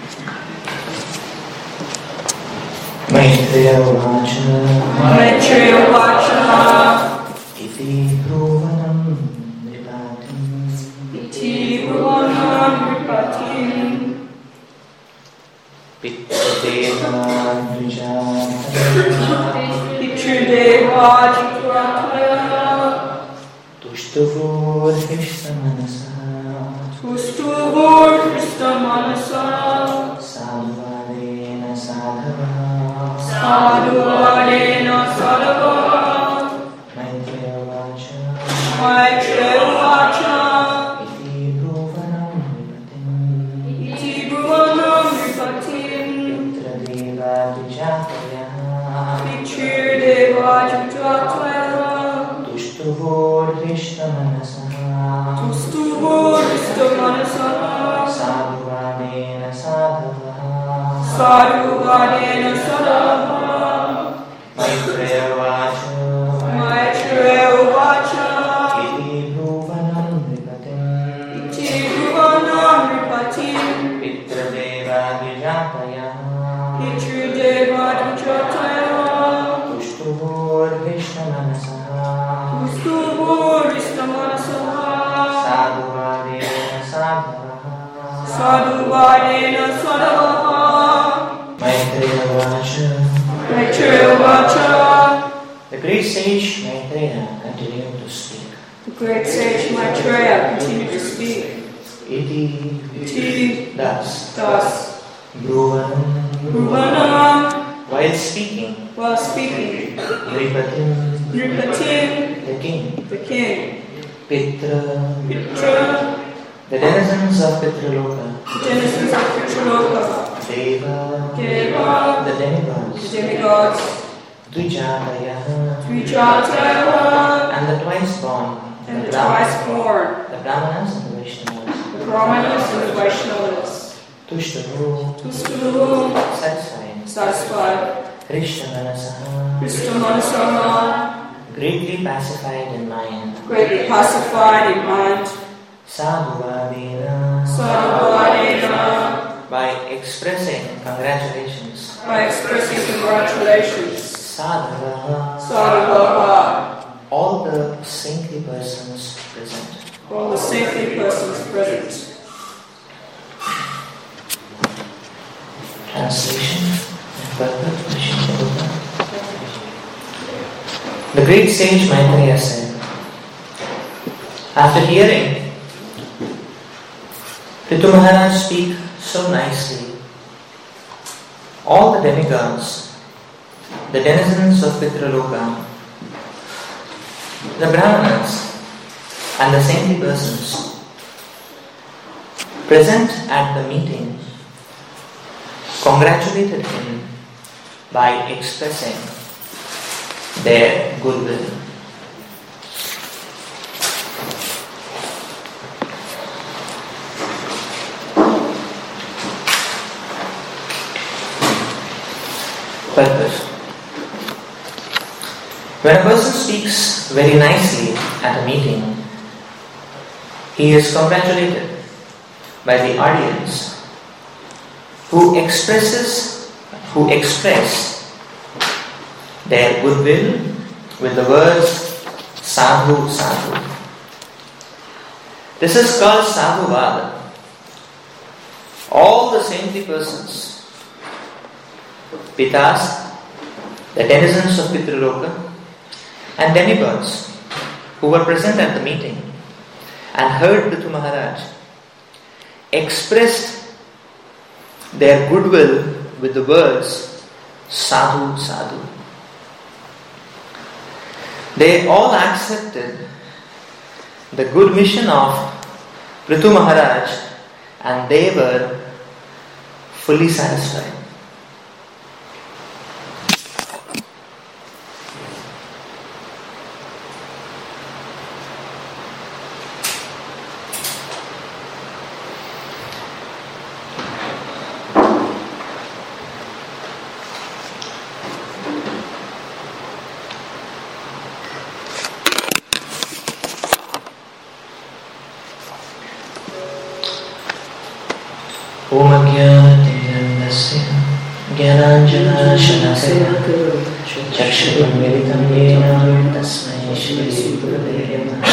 Maitreya Uvacha Iti Bhuvanam Nipatim Pitradeva Dvijataya Tushtuvur Hishtamanasa Sadhuvadena Sadhava Maitreya Uvacha Iti Bhuvanam Nipatim Pitradeva Dvijataya Tushtuvur Hishtamanasa Sadhuvadena Sadhava Maitreya Uvacha Iti Bhuvanam Nipatim Pitradeva Dvijataya Tushtuvur Hishtamanasa Sadhuvadena Sadhava Maitreya Uvacha The great sage Maitreya continued to speak. The great sage Maitreya continued to speak. Iti thus Bhuvanam while speaking Nripatim the king Pitra the denizens of Pitraloka Deva the demigods Dvijataya and the twice born the Brahmanas and the Vaishnavas Tushtavu satisfied Krishnamanasa greatly pacified in mind Sadhuvadena by expressing congratulations Sadhava all the saintly persons present. Translation and purport. The great sage Maitreya said, after hearing Prithu Maharaj speak so nicely, all the demigods, the denizens of Pitraloka, the Brahmanas and the saintly persons present at the meeting congratulated him by expressing their goodwill. Purpose. When a person speaks very nicely at a meeting, he is congratulated by the audience who express their goodwill with the words sadhu sadhu. This is called sadhuvada. All the saintly persons, pitas, the denizens of Pitraloka, and demigods who were present at the meeting and heard Prithu Maharaj expressed their goodwill with the words sadhu sadhu. They all accepted the good mission of Prithu Maharaj and they were fully satisfied. Om Ajnanati ज्ञानाञ्जनशलाकया चक्षुरुन्मिलितं येन तस्मै श्रीगुरवे नमः।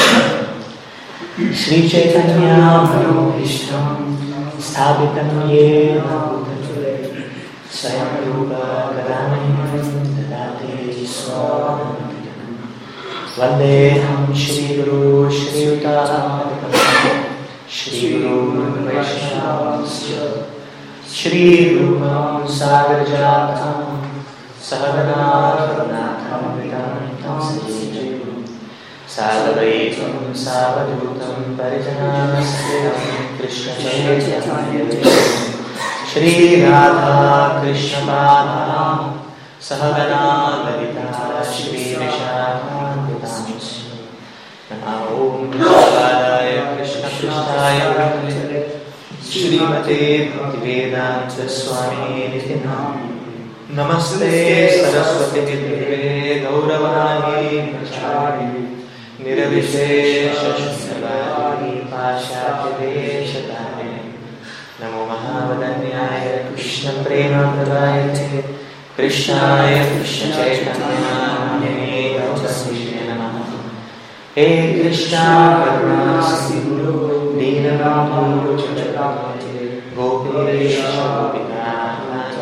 श्रीचैतन्यमनोभीष्टं स्थापितं येन भूतले स्वयं रूपा कदामह्यं ददाति स्वामिनं। वन्देऽहं श्रीगुरो श्रीयुतां श्रीगुरुं वैष्णवांश्च श्रीरूपं सागरजातं सहगना रघुनाथान्वितं सजीवं सागरैकं सावधूतं परिजनानां कृष्णचैतन्यदेवं श्रीराधा कृष्णपादां सहगना ललिता श्रीविशाखान्वितांश्च नमो भगवाय कृष्णकृष्णाय श्रीमते भक्तिवेदांत स्वामिने नमस्ते सरस्वती देवे गौरवाणी प्रचारिणे निर्विशेष शून्यवादी पाशाच्यदेशतारिणे नमो महावदन्याय कृष्ण प्रेम प्रदायते कृष्णाय कृष्ण चैतन्याय नमः। हे कृष्णा करुणा सिंधु दीनबन्धु जगत्पते गोपेश गोपिकान्त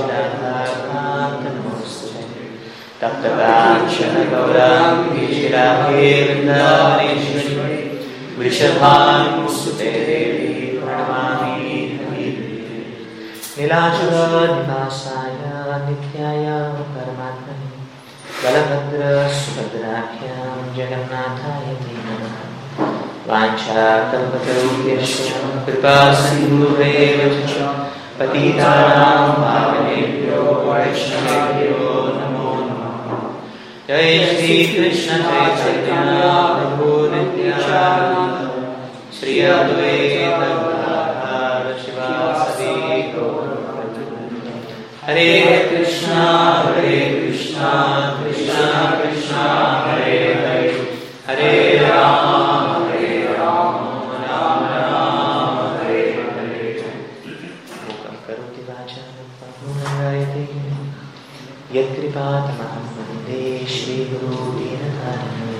नमोस्तुते। तप्तकाञ्चन गौराङ्गी राधे वृन्दावनेश्वरी वृषभानुसुते देवी प्रणमामि हरिप्रिये। नीलाचलनिवासाय नित्याय परमात्मने बलभद्र सुभद्राभ्यां जगन्नाथाय नमः। वाञ्छाकल्पतरुभ्यश्च कृपासिन्धुभ्येव च पतितानां पावनेभ्यो वैष्णवेभ्यो नमो नमः। जय श्री कृष्ण चैतन्य प्रभु नित्यानंद श्री अद्वैत गदाधर शिवासादि गौरभक्तवृंद। हरे कृष्णा कृष्णा कृष्णा हरे हरे हरे राम राम राम हरे हरे। मूकं करोति वाचालं पङ्गुं लङ्घयते यत्कृपातमहं वन्दे श्रीगुरो दीनतारिणीम्।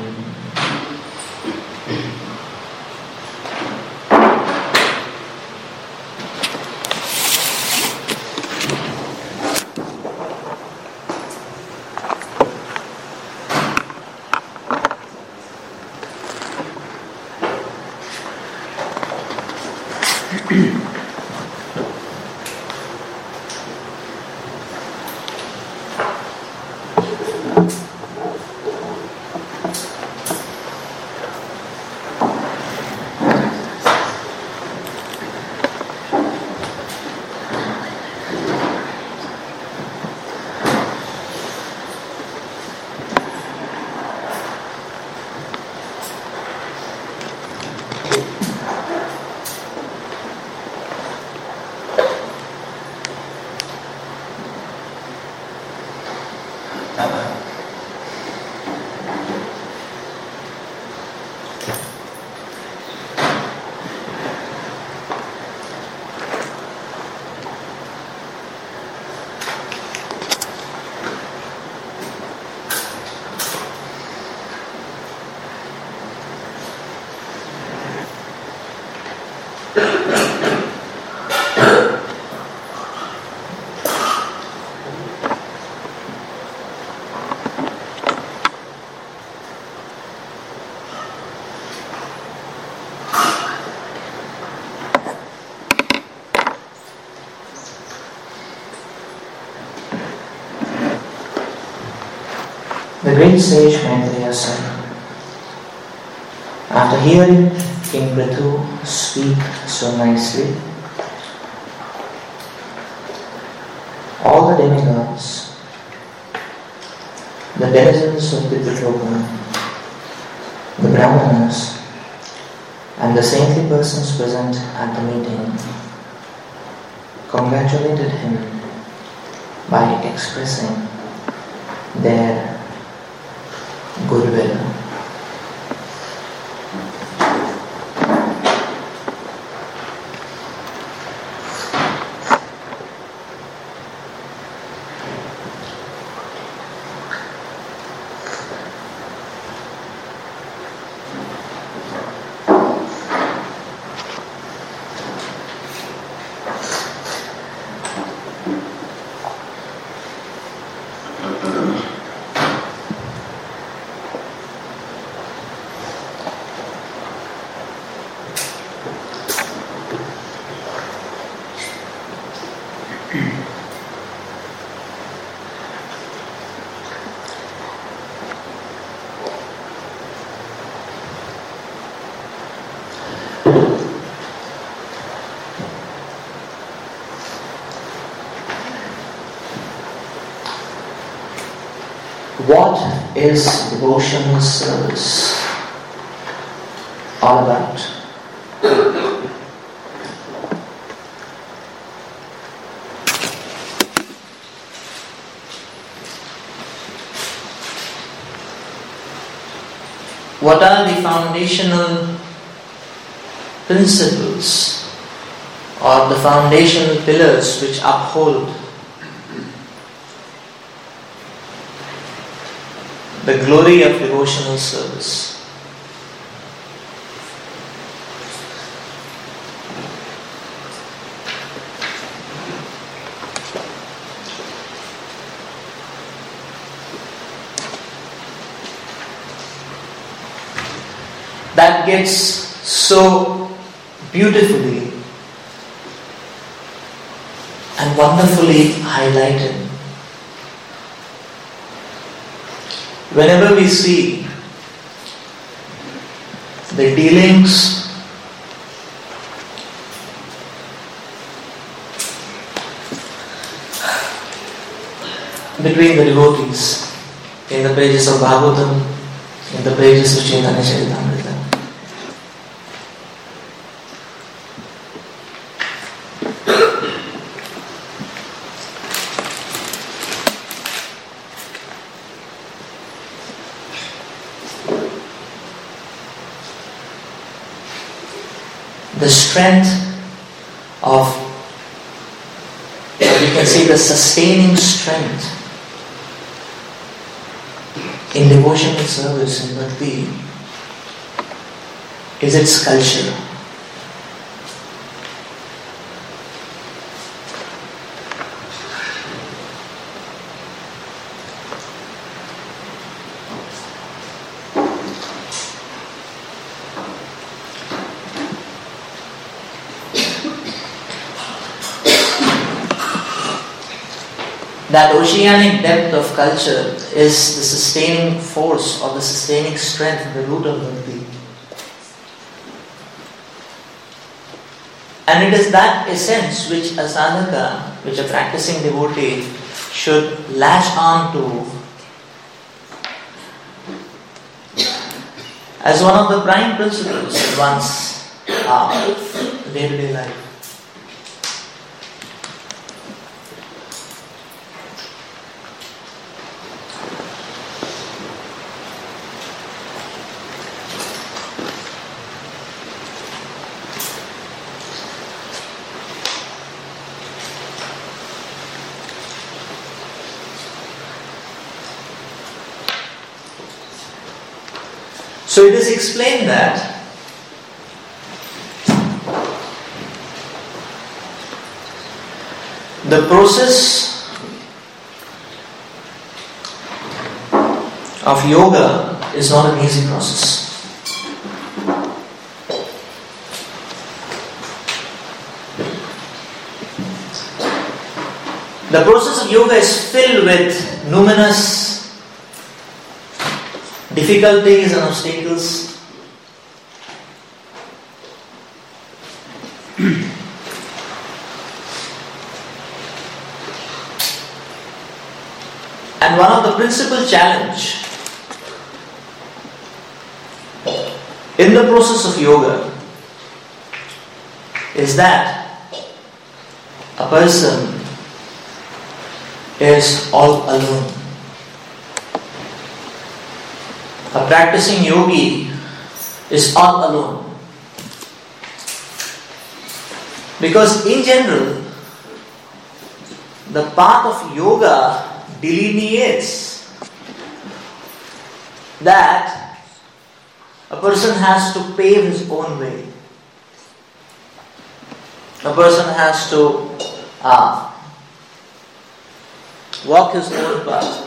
The great sage Maitreya said, after hearing King Prithu speak so nicely, all the demigods, the denizens of Pitraloka, the brahmanas, and the saintly persons present at the meeting congratulated him by expressing their goodwill. What is devotional service all about? What are the foundational principles or the foundational pillars which uphold the glory of devotional service? That gets so beautifully and wonderfully highlighted whenever we see the dealings between the devotees in the pages of Bhagavatam, in the pages of Chaitanya Charitamrita. The strength of, you can see the sustaining strength in devotional service in Bhakti is its culture. That oceanic depth of culture is the sustaining force or the sustaining strength, the root of Bhakti. And it is that essence which a sadhaka, which a practicing devotee should latch on to as one of the prime principles of one's day-to-day life. So it is explained that the process of yoga is not an easy process. The process of yoga is filled with numerous difficulties and obstacles. And one of the principal challenge in the process of yoga is that a person is all alone. A practicing yogi is all alone. Because in general, the path of yoga delineates that a person has to pave his own way. A person has to walk his own path.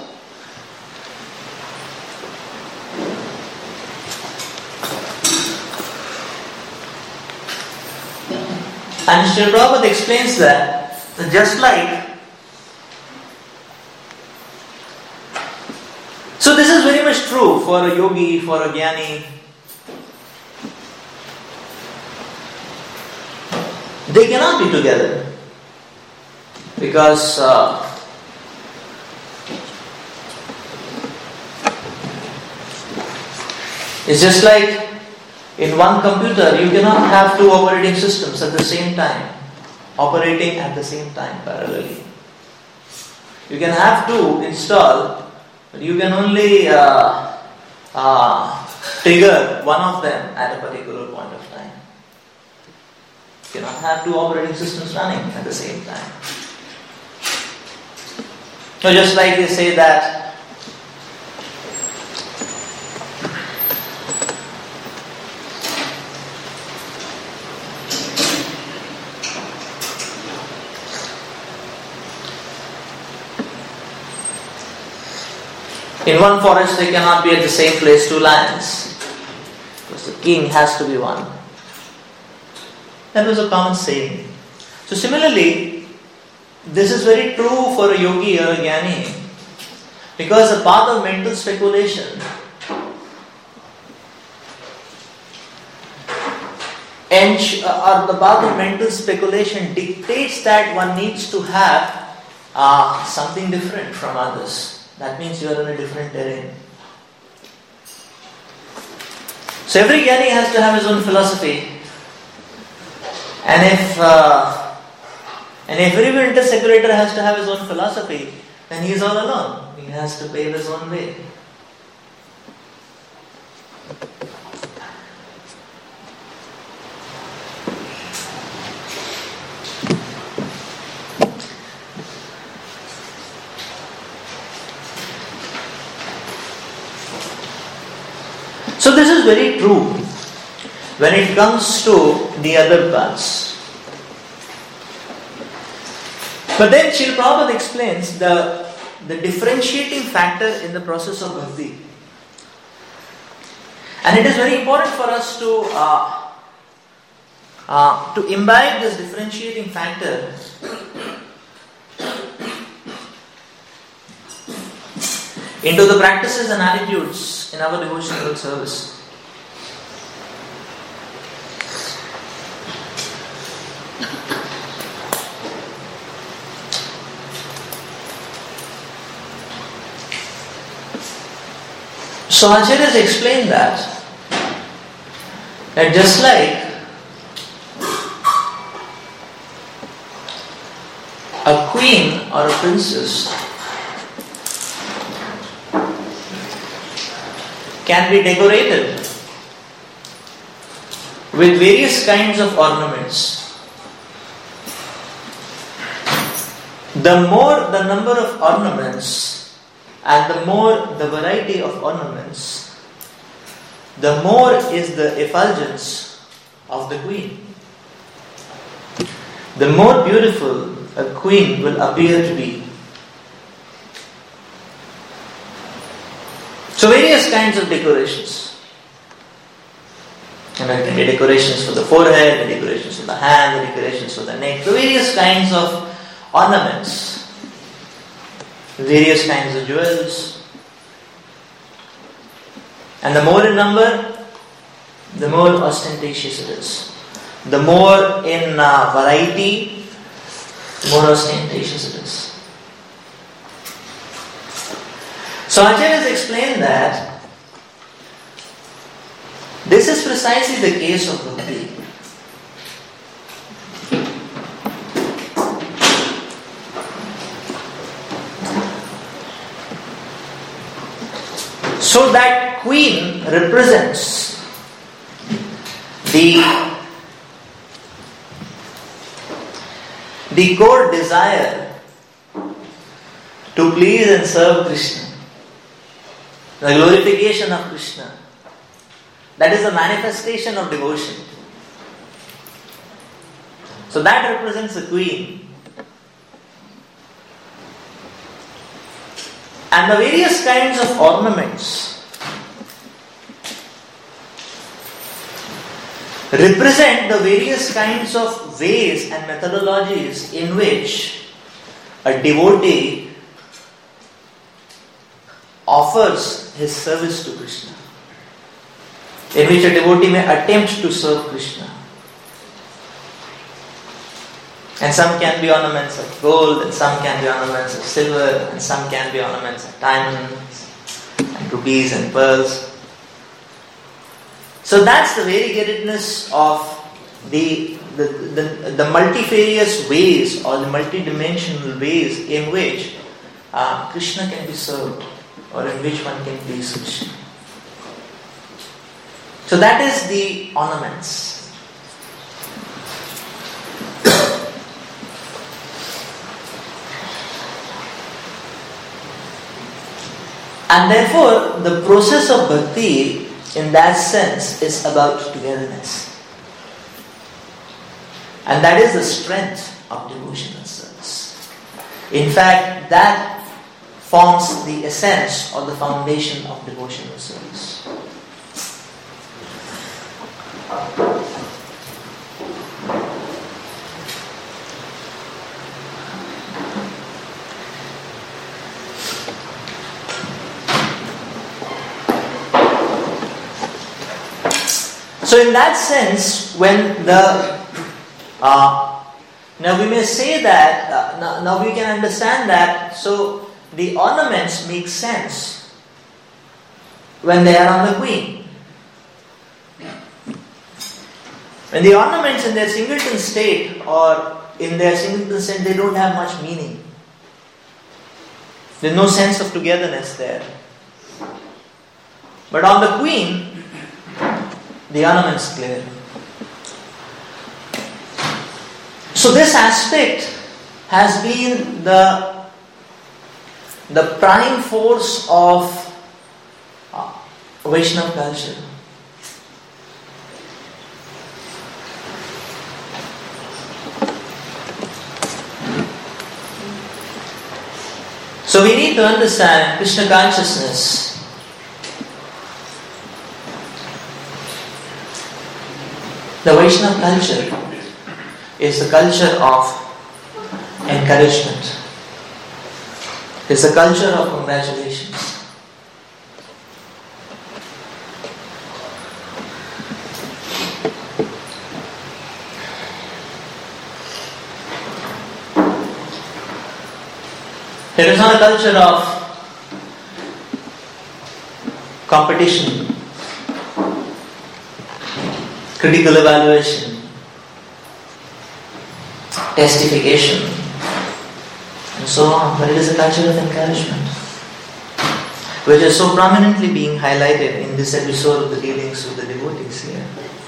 And Srila Prabhupada explains that Just like, so this is very much true for a yogi, for a jnani. They cannot be together because it's just like in one computer, you cannot have two operating systems at the same time, operating at the same time parallelly. You can have two installed, but you can only trigger one of them at a particular point of time. You cannot have two operating systems running at the same time. So just like they say that in one forest they cannot be at the same place two lions, because the king has to be one. That was a common saying. So similarly, this is very true for a yogi or a jnani, because the path of mental speculation or the path of mental speculation dictates that one needs to have something different from others. That means you are in a different terrain. So every jnani has to have his own philosophy. And if every mental speculator has to have his own philosophy, then he is all alone. He has to pave his own way. So this is very true when it comes to the other paths. But then Srila Prabhupada explains the differentiating factor in the process of bhakti. And it is very important for us to imbibe this differentiating factor into the practices and attitudes in our devotional service. So Acharyas explained that just like a queen or a princess can be decorated with various kinds of ornaments, the more the number of ornaments and the more the variety of ornaments, the more is the effulgence of the queen. The more beautiful a queen will appear to be. So various kinds of decorations. And there can be decorations for the forehead, the decorations for the hand, the decorations for the neck, the various kinds of ornaments. Various kinds of jewels. And the more in number, the more ostentatious it is. The more in variety, the more ostentatious it is. So Acharyas explained that this is precisely the case of bhakti. So that queen represents the core desire to please and serve Krishna, the glorification of Krishna. That is the manifestation of devotion. So that represents the queen. And the various kinds of ornaments represent the various kinds of ways and methodologies in which a devotee offers his service to Krishna, in which a devotee may attempt to serve Krishna. And some can be ornaments of gold, and some can be ornaments of silver, and some can be ornaments of diamonds, and rubies and pearls. So that's the variegatedness of the multifarious ways or the multidimensional ways in which Krishna can be served, or in which one can please Krishna. So that is the ornaments. And therefore, the process of bhakti, in that sense, is about togetherness. And that is the strength of devotional service. In fact, that forms the essence or the foundation of devotional service. So in that sense, when now we may say that, now we can understand that, so the ornaments make sense when they are on the queen. When the ornaments in their singleton state or in their singleton state, they don't have much meaning. There's no sense of togetherness there. But on the queen, the ornaments clear. So this aspect has been the prime force of Vaishnava culture. So we need to understand Krishna consciousness. The Vaishnava culture is the culture of encouragement. It's the culture of congratulations. It is not a culture of competition, critical evaluation, testification, and so on. But it is a culture of encouragement, which is so prominently being highlighted in this episode of the dealings with the devotees here.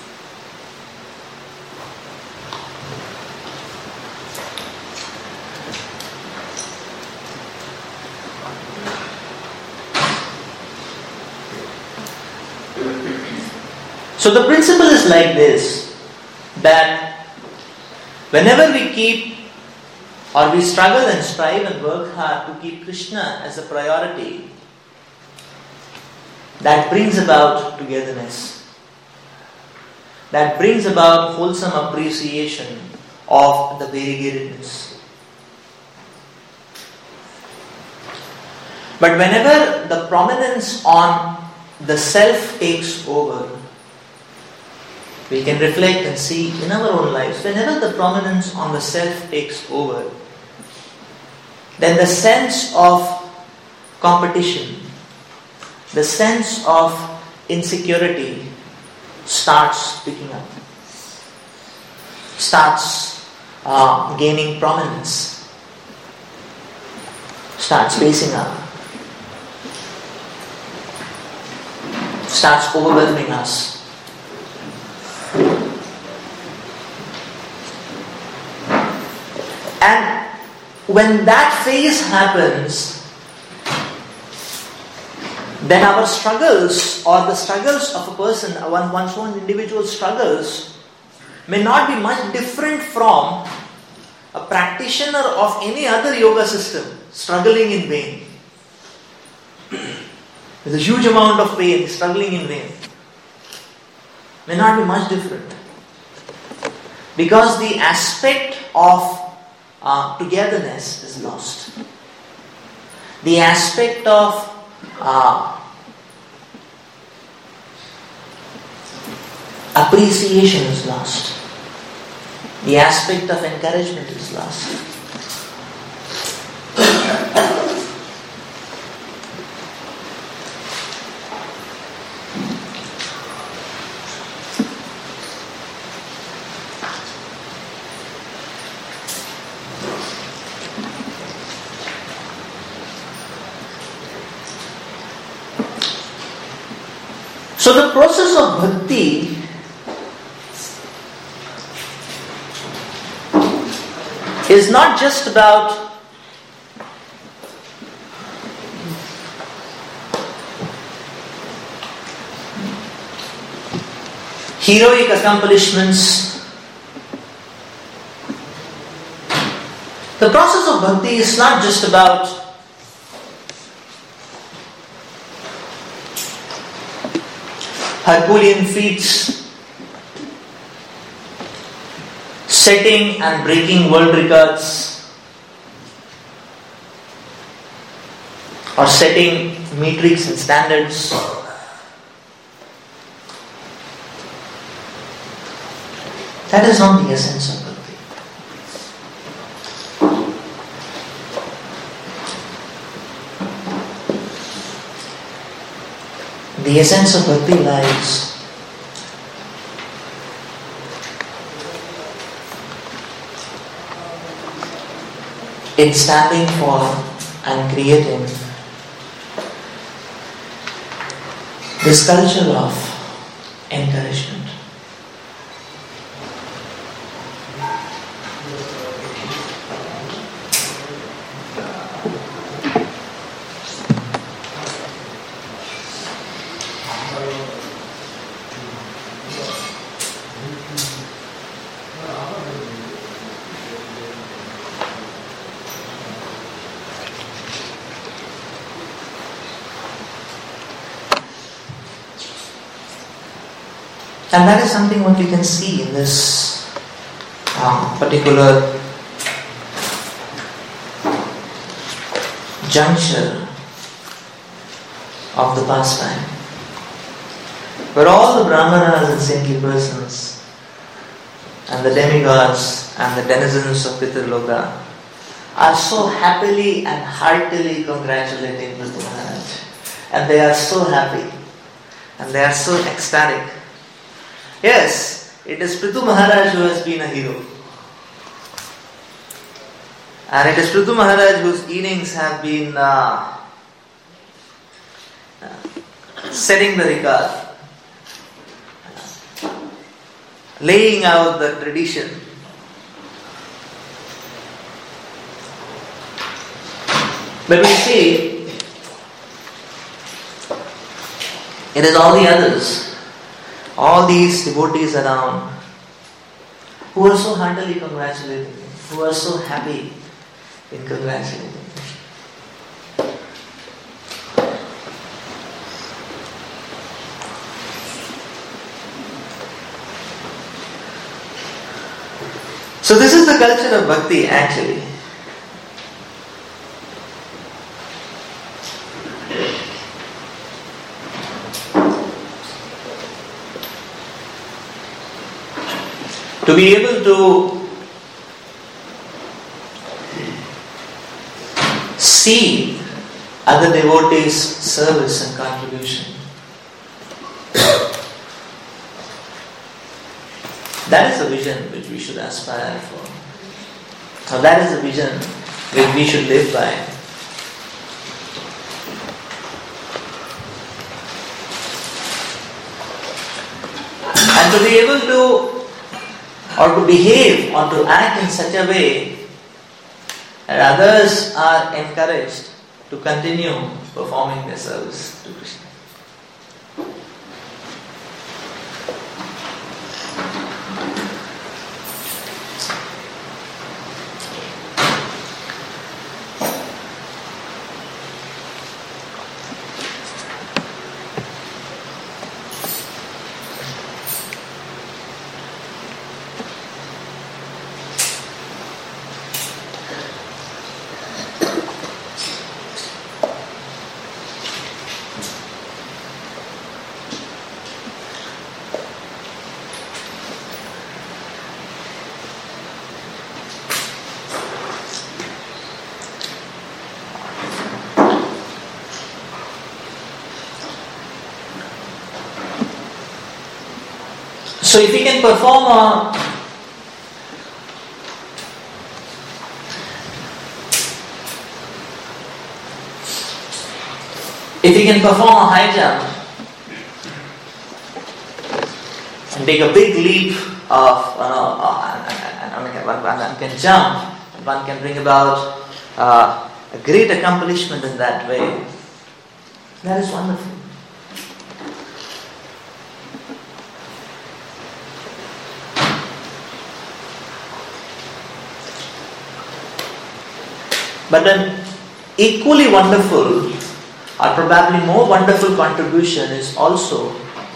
So the principle is like this, that whenever we keep or we struggle and strive and work hard to keep Krishna as a priority, that brings about togetherness. That brings about wholesome appreciation of the variegatedness. But whenever the prominence on the self takes over, we can reflect and see in our own lives, whenever the prominence on the self takes over, then the sense of competition, the sense of insecurity starts picking up, starts gaining prominence, starts facing up, starts overwhelming us. And when that phase happens, then our struggles or the struggles of a person, one's own individual struggles, may not be much different from a practitioner of any other yoga system struggling in vain. There's a huge amount of pain, struggling in vain. May not be much different. Because the aspect of togetherness is lost. The aspect of appreciation is lost. The aspect of encouragement is lost. So the process of bhakti is not just about heroic accomplishments. The process of bhakti is not just about Herculean feats, setting and breaking world records, or setting metrics and standards. That is not the essence of bhakti. The essence of bhakti lies in standing for and creating this culture of encouragement. And that is something what we can see in this particular juncture of the pastime, where all the brahmanas and saintly persons and the demigods and the denizens of Pitraloka are so happily and heartily congratulating Prithu Maharaj. And they are so happy and they are so ecstatic. Yes, it is Prithu Maharaj who has been a hero. And it is Prithu Maharaj whose innings have been setting the record, laying out the tradition. But we see, it is all the others, all these devotees around, who are so heartily congratulating him, who are so happy in congratulating him. So this is the culture of bhakti actually. To be able to see other devotees' service and contribution. That is the vision which we should aspire for. Or that is the vision which we should live by. And to be able to, or to behave or to act in such a way that others are encouraged to continue performing their service to Krishna. So if we can perform a high jump and take a big leap of, one can jump, one can bring about a great accomplishment in that way. That is wonderful. But then equally wonderful, or probably more wonderful contribution is also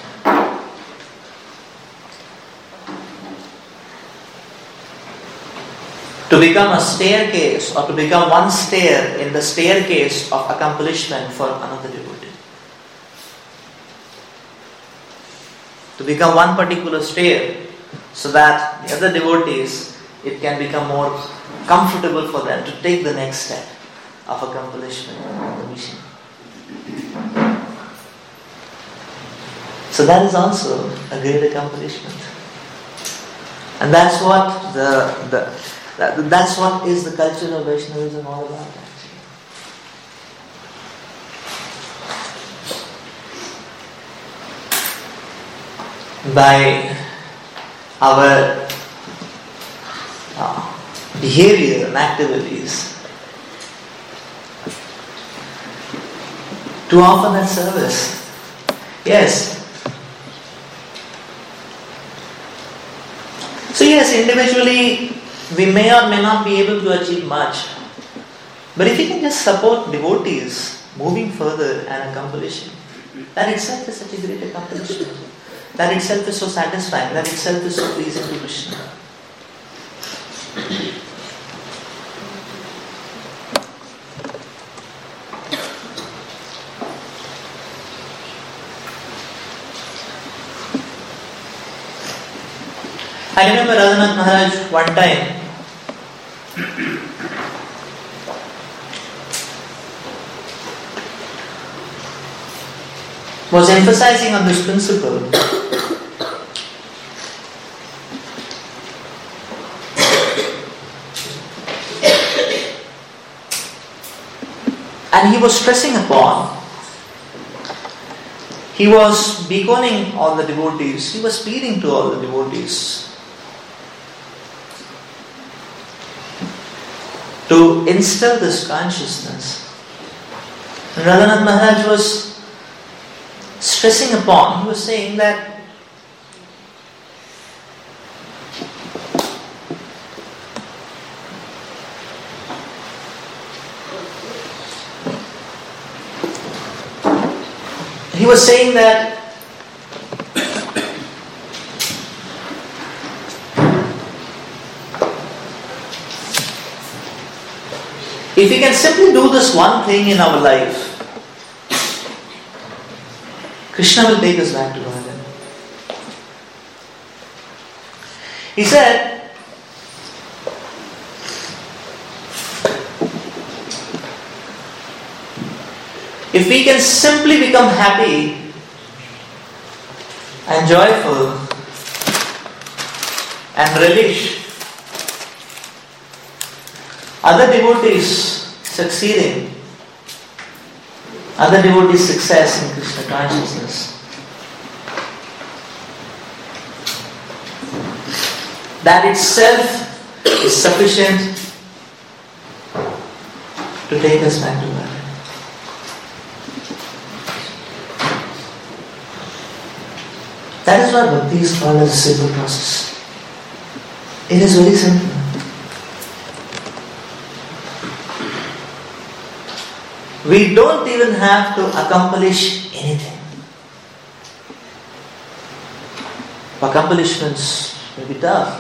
to become a staircase, or to become one stair in the staircase of accomplishment for another devotee. To become one particular stair, so that the other devotees, it can become more comfortable for them to take the next step of accomplishment of the mission. So that is also a great accomplishment, and that's what that's what is the culture of Vaishnavism all about, actually. By our behavior and activities, to offer that service. Yes. So yes, individually we may or may not be able to achieve much, but if we can just support devotees moving further and accomplishing, that itself is such a great accomplishment. That itself is so satisfying. That itself is so pleasing to Krishna. I remember Radhanath Maharaj one time was emphasizing on this principle. And he was stressing upon, he was beconing all the devotees, he was pleading to all the devotees to instill this consciousness. And Radhanath Maharaj was stressing upon, he was saying that if we can simply do this one thing in our life, Krishna will take us back to Godhead. He said, if we can simply become happy and joyful and relish other devotees succeeding, other devotees' success in Krishna consciousness, that itself is sufficient to take us back to God. That is why bhakti is called as a simple process. It is very simple. We don't even have to accomplish anything. Accomplishments may be tough.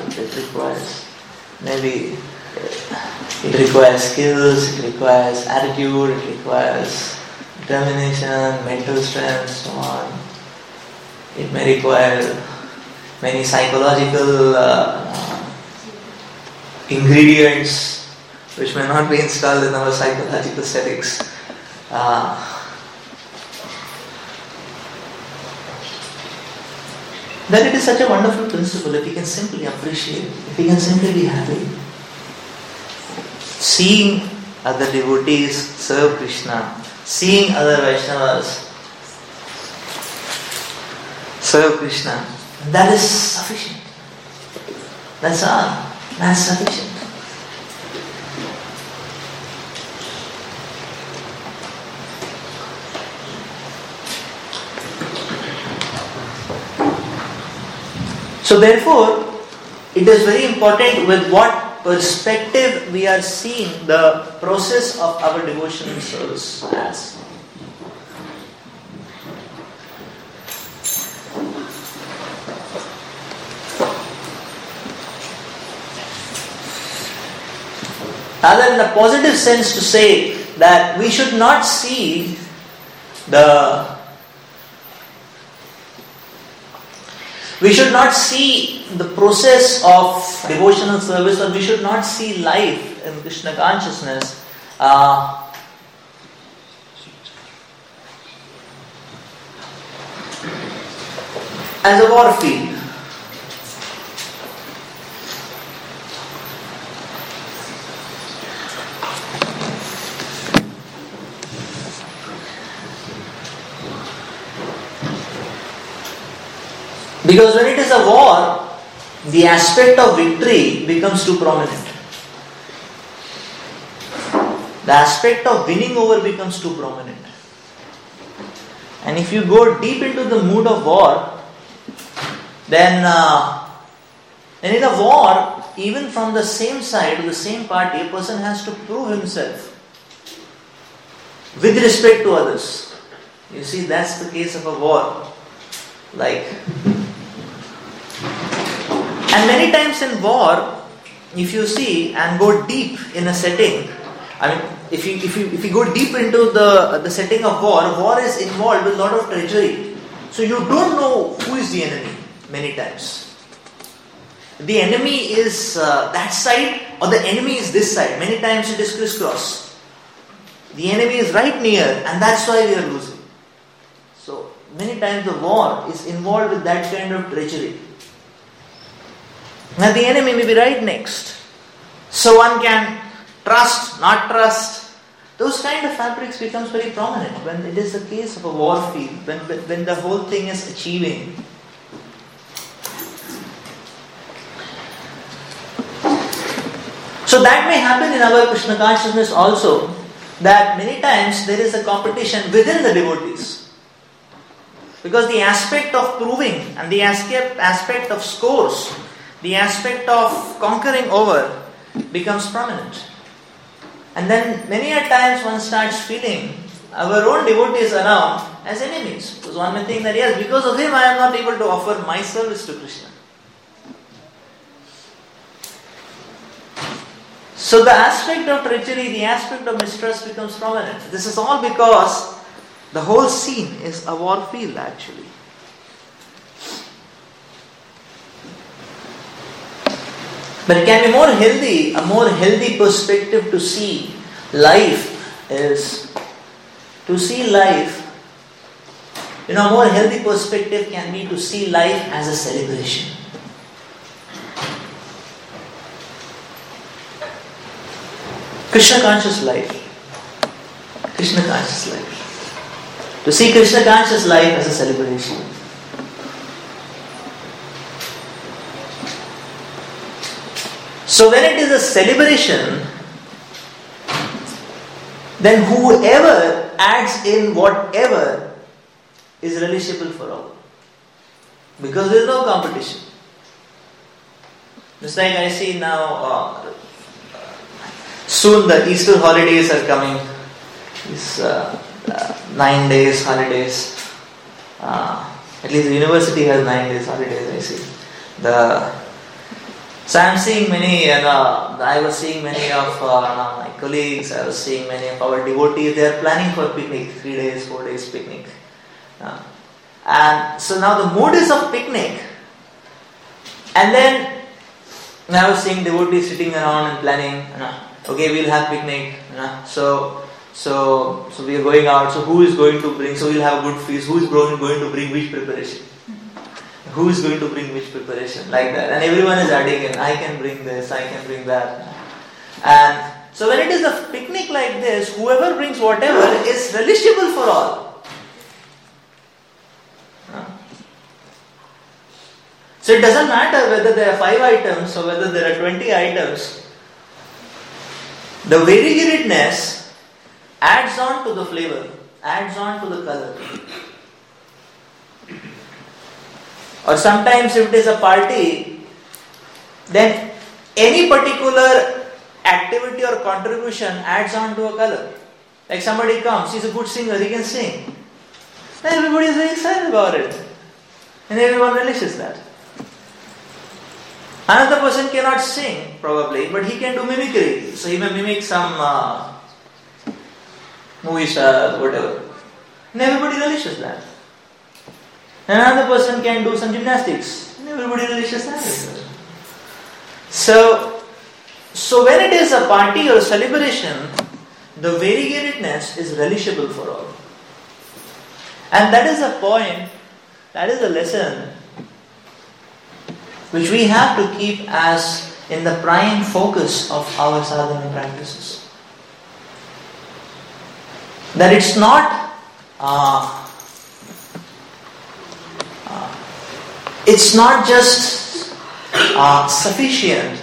It requires skills, it requires attitude, it requires determination, mental strength, so on. It may require many psychological ingredients which may not be installed in our psychological settings. That it is such a wonderful principle if we can simply appreciate, if we can simply be happy. Seeing other devotees serve Krishna, seeing other Vaishnavas serve Krishna, that is sufficient. That's all. That's sufficient. So therefore, it is very important with what perspective we are seeing the process of our devotional service as. Rather in a positive sense to say that we should not see the process of devotional service, or we should not see life in Krishna consciousness as a war field. Because when it is a war, the aspect of victory becomes too prominent. The aspect of winning over becomes too prominent. And if you go deep into the mood of war, then in a war, even from the same side, or the same party, a person has to prove himself with respect to others. You see, that's the case of a war. And many times in war, if you see and go deep in a setting, if you go deep into the setting of war is involved with a lot of treachery. So you don't know who is the enemy many times. The enemy is that side, or the enemy is this side. Many times it is crisscross. The enemy is right near, and that's why we are losing. So many times the war is involved with that kind of treachery. Now the enemy may be right next. So one can trust, not trust. Those kind of fabrics becomes very prominent when it is the case of a war field, when the whole thing is achieving. So that may happen in our Krishna consciousness also, that many times there is a competition within the devotees. Because the aspect of proving and the aspect of scores, the aspect of conquering over becomes prominent. And then many a times one starts feeling our own devotees around as enemies. Because one may think that yes, because of him I am not able to offer my service to Krishna. So the aspect of treachery, the aspect of mistrust becomes prominent. This is all because the whole scene is a war field actually. But it can be more healthy, a more healthy perspective to see life is, to see life, a more healthy perspective can be to see life as a celebration. Krishna conscious life. Krishna conscious life. To see Krishna conscious life as a celebration. So when it is a celebration, then whoever adds in whatever is relishable for all. Because there is no competition. Just like I see now, soon the Easter holidays are coming. These 9 days holidays. At least the university has 9 days holidays, I see. So I am seeing many, I was seeing many of my colleagues, I was seeing many of our devotees, they are planning for picnic, 3 days, 4 days picnic. And so now the mood is of picnic. And then I was seeing devotees sitting around and planning, okay, we'll have picnic. So we are going out, so who is going to bring, so we'll have a good feast, who is going to bring which preparation? who is going to bring which preparation, like that. And everyone is adding in, I can bring this, I can bring that. And so when it is a picnic like this, whoever brings whatever is relishable for all. So it doesn't matter whether there are 5 items or whether there are 20 items. The variegatedness adds on to the flavor, adds on to the color. Or sometimes if it is a party, then any particular activity or contribution adds on to a color. Like somebody comes, he's a good singer, he can sing. Then everybody is very excited about it. And everyone relishes that. Another person cannot sing probably, but he can do mimicry. So he may mimic some movie star, whatever. And everybody relishes that. And another person can do some gymnastics. And everybody relishes that. So when it is a party or a celebration, the variegatedness is relishable for all. And that is a point, that is a lesson which we have to keep as in the prime focus of our sadhana practices. That it's not just sufficient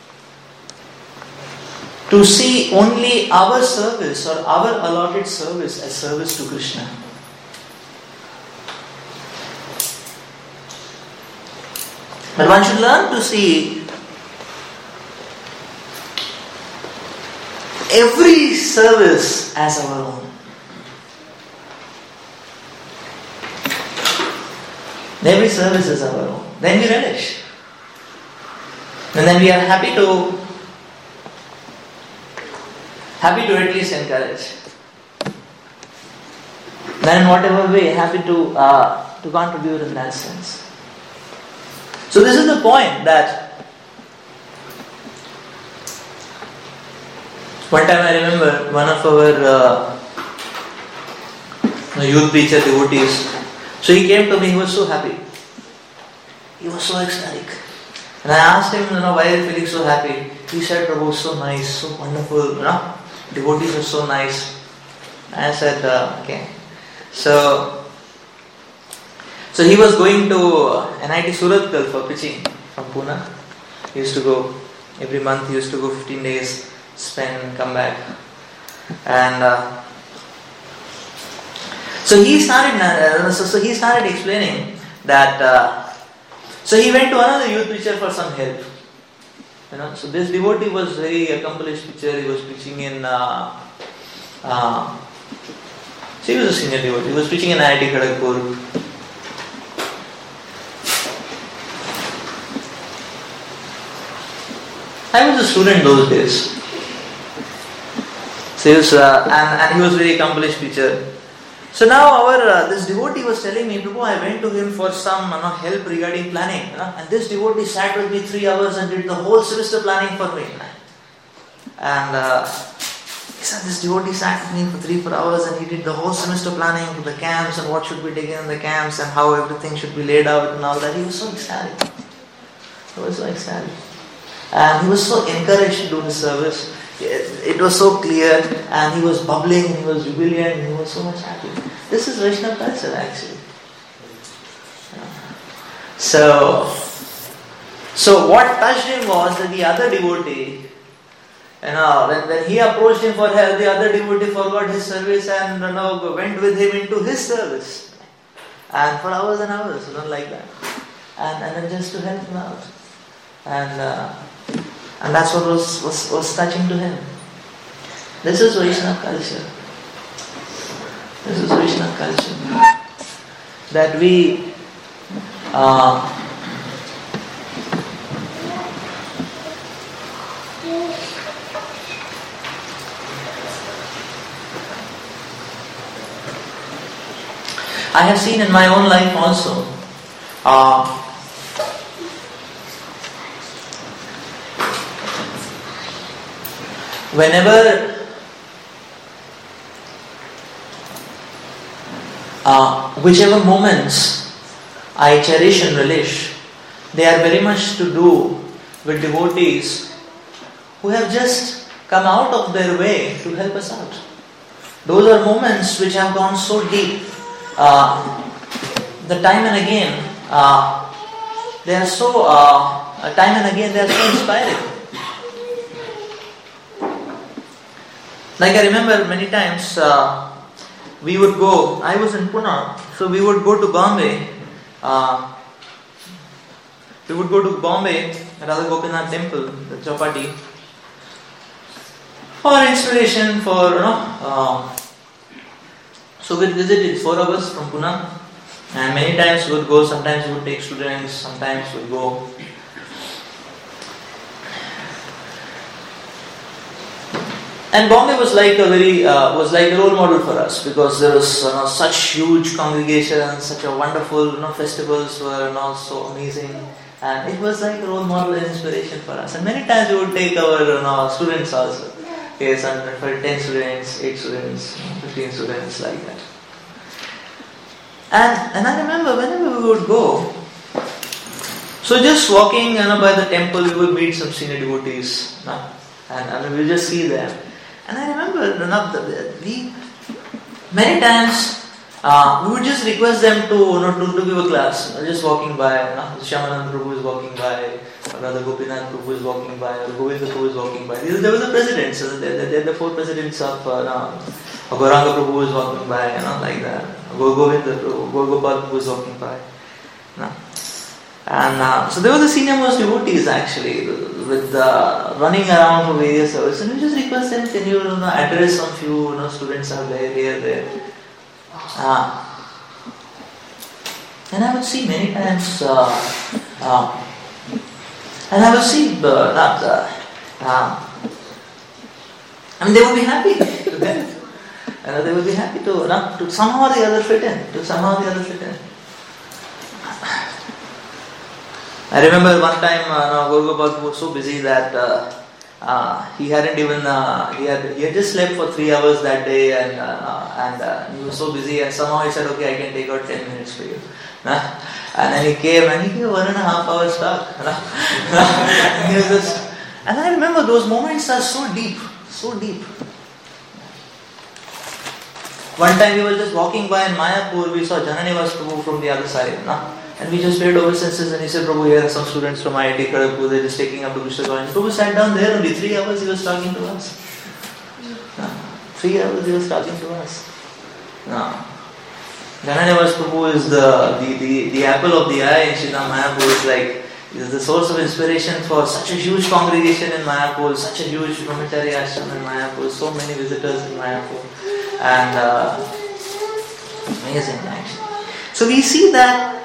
to see only our service or our allotted service as service to Krishna. But one should learn to see every service as our own. Every service is our own. Then we relish. And then we are happy to at least encourage. Then in whatever way, happy to contribute in that sense. So this is the point that one time I remember one of our youth preacher devotees. So he came to me, he was so happy. He was so ecstatic. And I asked him, why are you feeling so happy? He said, Prabhu, so nice, so wonderful, devotees are so nice. I said, okay. So he was going to NIT Surathkal for preaching from Pune. He used to go, every month he used to go 15 days, spend, come back. And so he started explaining that, so he went to another youth preacher for some help. So this devotee was very accomplished preacher, he was preaching in, so he was a senior devotee, he was preaching in NIT Kharagpur. I was a student those days. So he was, and he was very accomplished preacher. So now this devotee was telling me, Prabhu, I went to him for some help regarding planning. And this devotee sat with me 3 hours and did the whole semester planning for me. And he said, this devotee sat with me for 3-4 hours and he did the whole semester planning for the camps and what should be taken in the camps and how everything should be laid out and all that. He was so ecstatic. And he was so encouraged to do the service. It was so clear and he was bubbling and he was jubilant and he was so much happy. This is Vaishnava culture actually. So what touched him was that the other devotee, when he approached him for help, the other devotee forgot his service and went with him into his service. And for hours and hours, like that. And then just to help him out. And that's what was touching to him. This is Vaishnava culture. That we I have seen in my own life also. Whichever moments I I cherish and relish, they are very much to do with devotees who have just come out of their way to help us out. Those are moments which have gone so deep. The time and again, they are so inspiring. Like I remember many times, we would go. I was in Pune, so we would go to Bombay. We would go to Bombay, Radha Gopinath Temple, the Chowpatty, for inspiration, so we'd visit. It's 4 hours from Pune, and many times we would go. Sometimes we would take students. Sometimes we would go. And Bombay was like a role model for us, because there was such huge congregations, such a wonderful festivals were so amazing, and it was like a role model and inspiration for us. And many times we would take our students also. Okay, so for 10 students, 8 students, 15 students, like that. And I remember whenever we would go, so just walking by the temple, we would meet some senior devotees, and we would just see them. And I remember many times we would just request them to give a class. Just walking by, Shyamanand Prabhu is walking by, Radha Gopinath Prabhu is walking by, or Govinda Prabhu is walking by. They were the presidents. They're the 4 presidents of Gauranga Prabhu is walking by, like that. Govinda Prabhu, Gopal Prabhu is walking by. And so they were the senior most devotees actually, with running around for various services. And we just request them, can you address some few students out there, here, there. And I would see many times, and I would see they would be happy to help. They would be happy to somehow or the other fit in. I remember one time, Gaurgopal was so busy that he hadn't even he had just slept for 3 hours that day, and he was so busy, and somehow he said, okay, I can take out 10 minutes for you. And then he came, and he gave 1.5 hours talk. He was just, and I remember those moments are so deep. One time we were just walking by in Mayapur, we saw Jananivas Prabhu from the other side. And we just paid obeisances, and he said, Prabhu, here are some students from IIT Kharagpur, they're just taking up to Krishna Govind. Prabhu sat down there, only 3 hours he was talking to us. 3 hours he was talking to us. Jananivas Prabhu is the apple of the eye in Sridham Mayapur. Is the source of inspiration for such a huge congregation in Mayapur, such a huge brahmachari ashram in Mayapur, so many visitors in Mayapur. And amazing actually. So we see that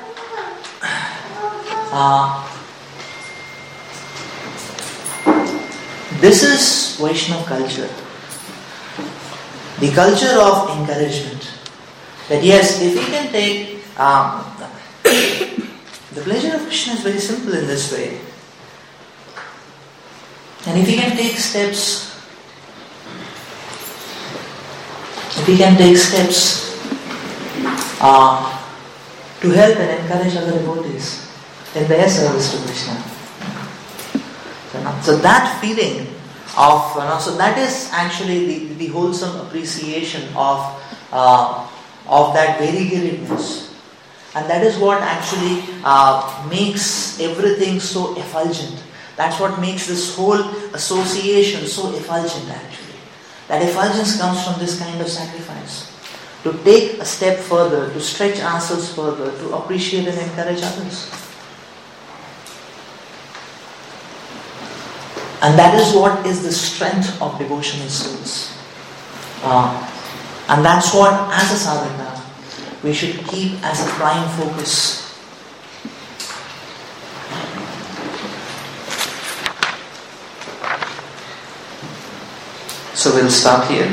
this is Vaishnava culture. The culture of encouragement. That yes, if we can take the pleasure of Krishna is very simple in this way. And if we can take steps, to help and encourage other devotees in their service to Krishna. So that feeling of, so that is actually the wholesome appreciation of that variegatedness. And that is what actually makes everything so effulgent. That's what makes this whole association so effulgent actually. That effulgence comes from this kind of sacrifice. To take a step further, to stretch ourselves further, to appreciate and encourage others. And that is what is the strength of devotional service. And that's what, as a sadhaka, we should keep as a prime focus. So we'll stop here.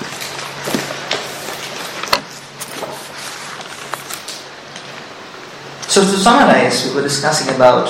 So to summarize, we were discussing about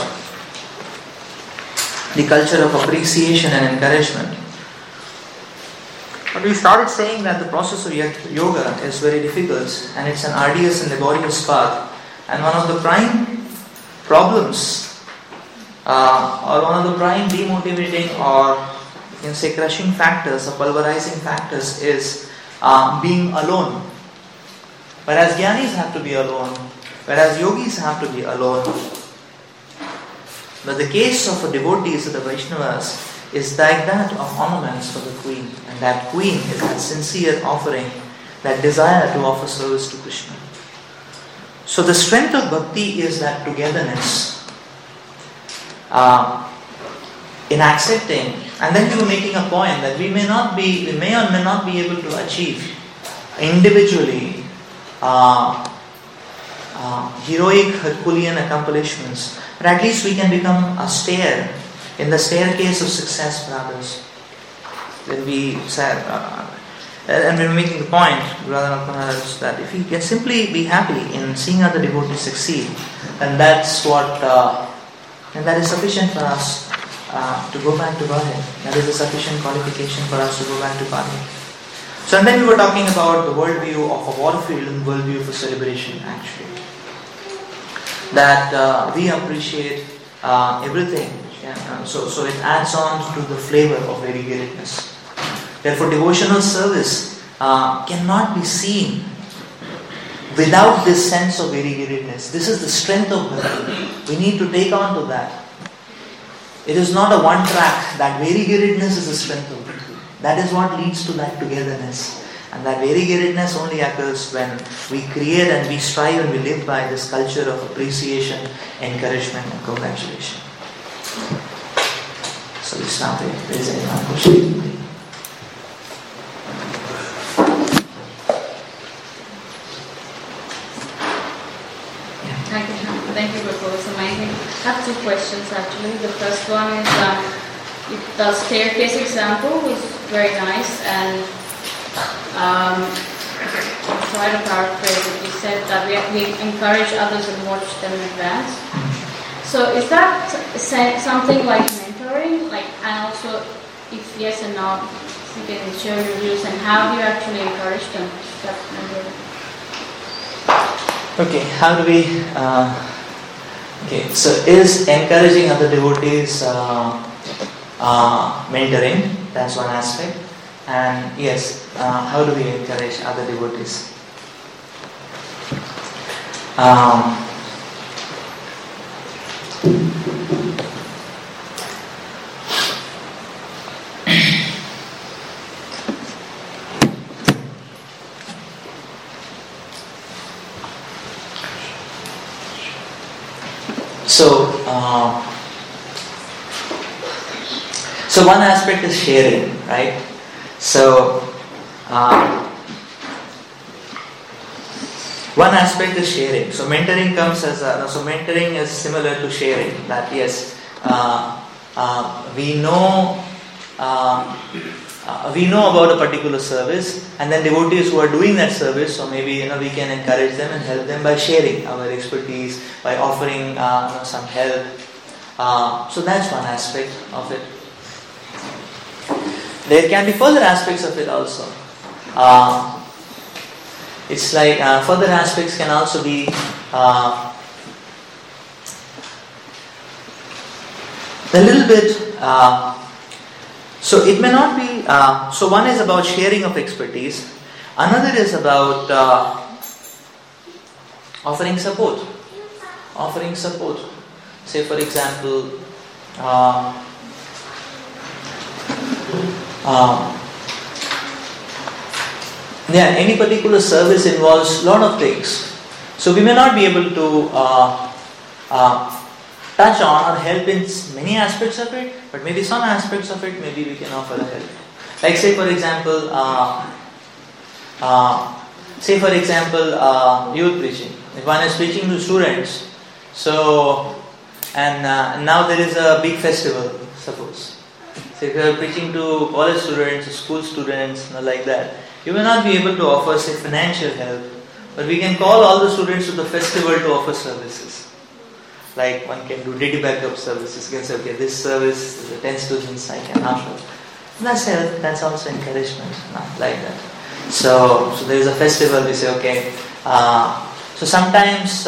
the culture of appreciation and encouragement. But we started saying that the process of yoga is very difficult, and it's an arduous and laborious path And one of the prime problems, or one of the prime demotivating, or you can say crushing factors, or pulverizing factors, is being alone. Whereas Gyanis have to be alone, whereas Yogis have to be alone. But the case of the devotees of the Vaishnavas is like that of ornaments for the queen. And that queen is that sincere offering, that desire to offer service to Krishna. So the strength of bhakti is that togetherness in accepting. And then we were making a point that we may or may not be able to achieve individually heroic Herculean accomplishments, but at least we can become a stair in the staircase of success for others. When we said, and we were making the point, Brother Maharaj, that if we can simply be happy in seeing other devotees succeed, then that's what, and that is sufficient for us to go back to Godhead. That is a sufficient qualification for us to go back to Godhead. So, and then we were talking about the worldview of a warfield and the worldview of a celebration, actually. That we appreciate everything. So it adds on to the flavor of variegatedness. Therefore, devotional service cannot be seen without this sense of variegatedness. This is the strength of bhakti. We need to take on to that. It is not a one track. That variegatedness is the strength of bhakti. That is what leads to that togetherness. And that variegatedness only occurs when we create and we strive and we live by this culture of appreciation, encouragement and congratulation. So we start with, there is any one question? Thank you, Guru. So I have two questions actually. The first one is the staircase example was very nice, and I'll try to paraphrase it. You said that we encourage others and watch them advance. So is that something like mentoring? And also, if yes and no, if you can share your views, and how do you actually encourage them? Okay, how do we... okay, so is encouraging other devotees mentoring? That's one aspect. And yes, how do we encourage other devotees? So one aspect is sharing, right? So one aspect is sharing. So mentoring comes as mentoring is similar to sharing. That yes, we know about a particular service, and then devotees who are doing that service, so maybe we can encourage them and help them by sharing our expertise, by offering some help. So that's one aspect of it. There can be further aspects of it also. It's like further aspects can also be a little bit. So it may not be. So one is about sharing of expertise. Another is about offering support. Offering support. Say for example. Any particular service involves a lot of things. So we may not be able to touch on or help in many aspects of it, but maybe some aspects of it, maybe we can offer a help. Like say for example, youth preaching. If one is preaching to students, so and now there is a big festival, suppose. So if you are preaching to college students, school students, like that, you may not be able to offer, say, financial help, but we can call all the students to the festival to offer services. Like one can do daily backup services. You can say, okay, this service, the 10 students I can offer. That's help, that's also encouragement, like that. So there is a festival, we say, okay, So sometimes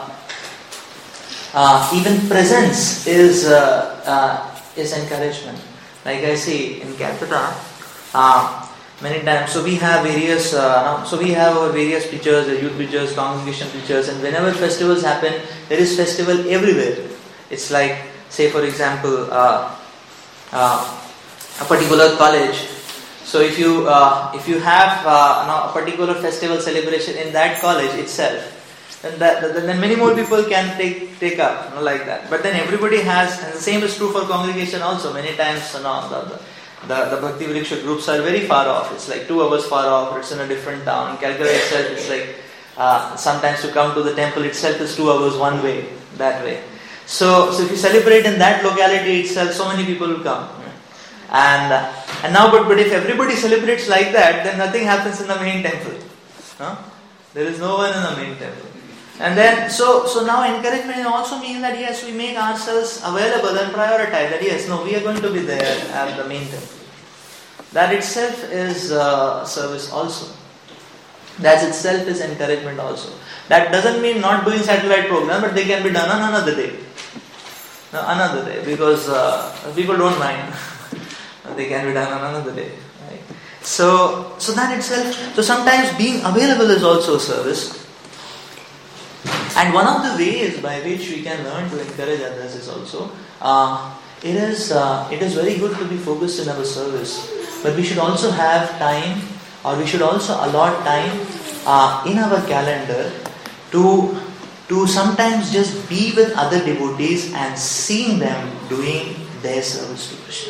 even presence is encouragement. Like I see in Calcutta, many times. So we have various. We have our various preachers, youth preachers, congregation preachers, and whenever festivals happen, there is festival everywhere. It's like, say for example, a particular college. So if you have a particular festival celebration in that college itself, then many more people can take up, like that. But then everybody has, and the same is true for congregation also. Many times, the Bhakti Vriksha groups are very far off. It's like 2 hours far off. Or it's in a different town. In Calcutta itself, it's like sometimes to come to the temple itself is 2 hours one way, that way. So if you celebrate in that locality itself, so many people will come. And now, but if everybody celebrates like that, then nothing happens in the main temple. There is no one in the main temple. And then, so now encouragement also means that yes, we make ourselves available and prioritize that yes, no, we are going to be there at the main temple. That itself is service also. That itself is encouragement also. That doesn't mean not doing satellite program, but they can be done on another day. Another day, because people don't mind. They can be done on another day. Right? So that itself, so sometimes being available is also a service. And one of the ways by which we can learn to encourage others is also, it is very good to be focused in our service, but we should also have time, or we should also allot time in our calendar to sometimes just be with other devotees and seeing them doing their service to Krishna.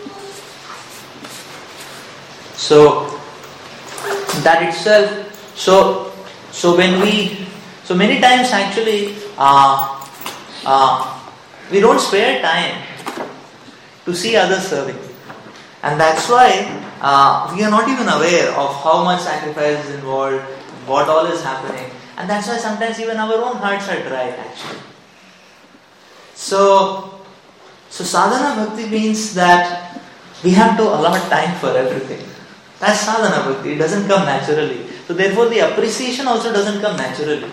So that itself, so many times actually we don't spare time to see others serving, and that's why we are not even aware of how much sacrifice is involved, what all is happening, and that's why sometimes even our own hearts are dry actually. So sadhana bhakti means that we have to allot time for everything. That's sadhana bhakti. It doesn't come naturally. So therefore the appreciation also doesn't come naturally.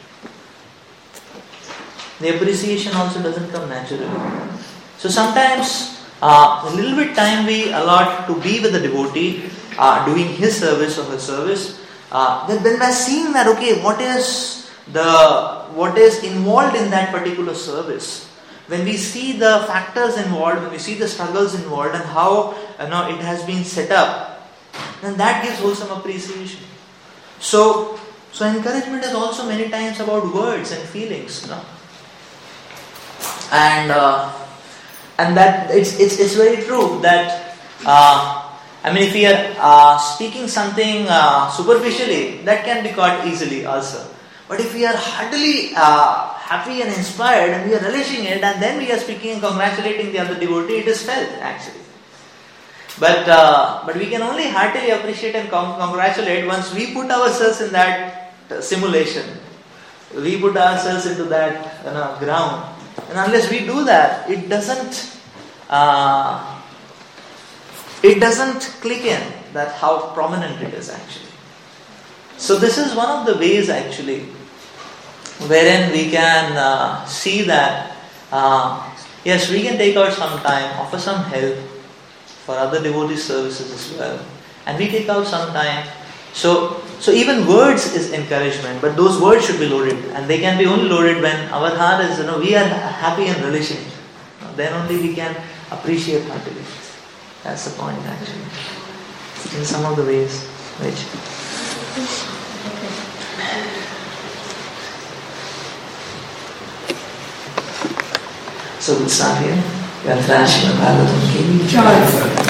The appreciation also doesn't come naturally. So sometimes a little bit time we allot to be with the devotee, doing his service or her service. Then by seeing that, okay, what is involved in that particular service? When we see the factors involved, when we see the struggles involved, and how it has been set up, then that gives wholesome appreciation. So encouragement is also many times about words and feelings, and that it's very true that if we are speaking something superficially, that can be caught easily also. But if we are heartily happy and inspired, and we are relishing it, and then we are speaking and congratulating the other devotee, it is felt actually. But we can only heartily appreciate and congratulate once we put ourselves in that simulation. We put ourselves into that ground. And unless we do that, it doesn't click in that how prominent it is actually. So this is one of the ways actually wherein we can see that yes, we can take out some time, offer some help for other devotee services as well, and we take out some time. So even words is encouragement, but those words should be loaded, and they can be only loaded when our heart is, we are happy and relishing. Then only we can appreciate heartily. That's the point actually. In some of the ways which. So we'll start here. We are Srimad Bhagavatam.